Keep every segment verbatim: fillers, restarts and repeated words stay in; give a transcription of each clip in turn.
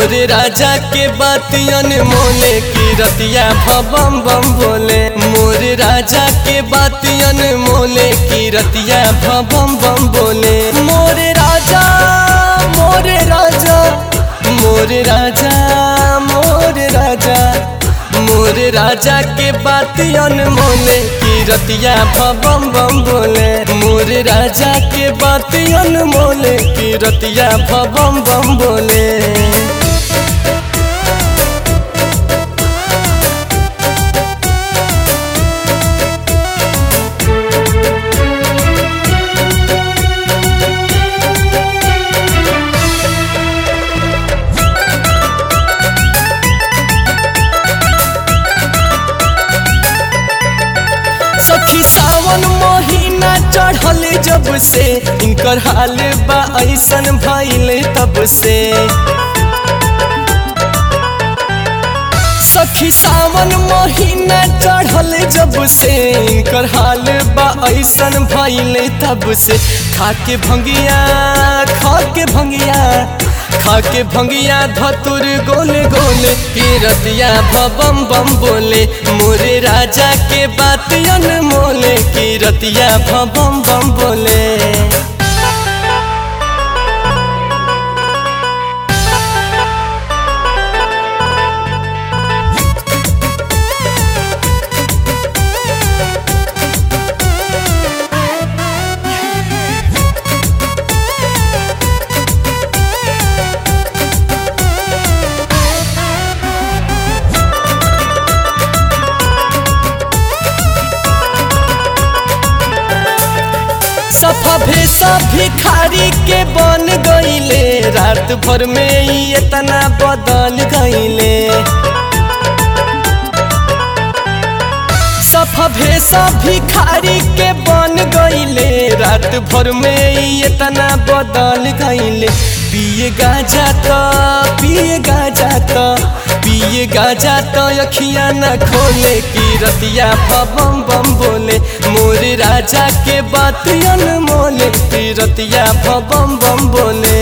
मोरे राजा के बात अनमोले की रतिया भबम बम बोले। मोरे राजा के बात अनमोले की रतिया भबम बम बोले। मोरे राजा मोरे राजा मोरे राजा मोरे राजा मोरे राजा के बात अनमोले की रतिया भबम बम बोले। मोरे राजा के बात अनमोले की रतिया भबम बम बोले। सखी सावन महीना चढ़ल जब से इनकर हाल बा ऐसन भइले तब से। सखी सावन महीना चढ़ल जब से इनकर हाल बा ऐसन भइले तब से। खाके भंगिया खाके भंगिया खाके भंगिया धतुर गोले गोले की रतिया भबम बम बोले। मोरे राजा के बात अनमोले की रतिया भबम बम बोले। सफा भेसा भिखारी के बन गईले। रात भर में ही इतना बदल गईले। सफा भेसा भिखारी के बन गईले। रात भर में ही इतना बदल गईले। पिए गाजा तो पिए गाजा तो पिए गाजा तो अखियां न खोले की रतिया भबम बम बोले। मोरे राजा के बात अनमोले की रतिया भबम बम बोले।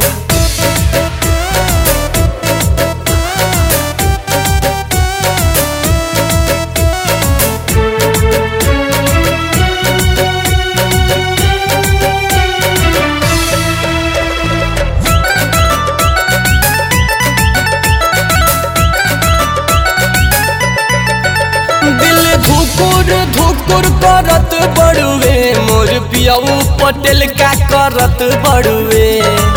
धुकुर धुकुर करत बड़ुए मोर पियाऊ पटेल का करत बड़ुए।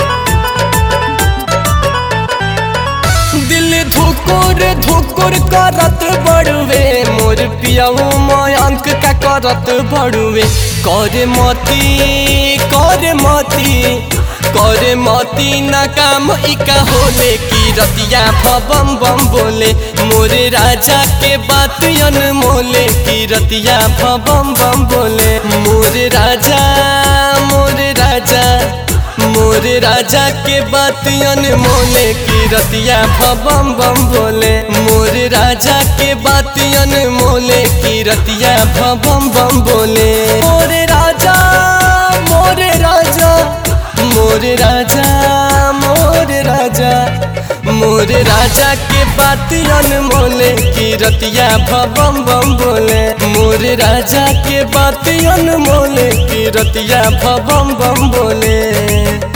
दिल धुकुर धुकुर करत बड़ुए मोर पियाऊ मयंक का करत बड़ुए। करे मती करे मती करे मती न काम इका होले की रतिया भबम बम बोले। मोरे राजा के बात अनमोले की रतिया भबम बम बोले। मोरे राजा मोरे राजा मोरे राजा के बात अनमोले की रतिया भबम बम बोले। मोरे राजा के बात अनमोले की रतिया भबम बम बोले। मोरे राजा मोरे राजा मोरे राजा मोरे राजा मोरे राजा के बात अनमोले की रतिया भबम बम बोले। मोरे राजा के बात अनमोले की रतिया भबम बम बोले।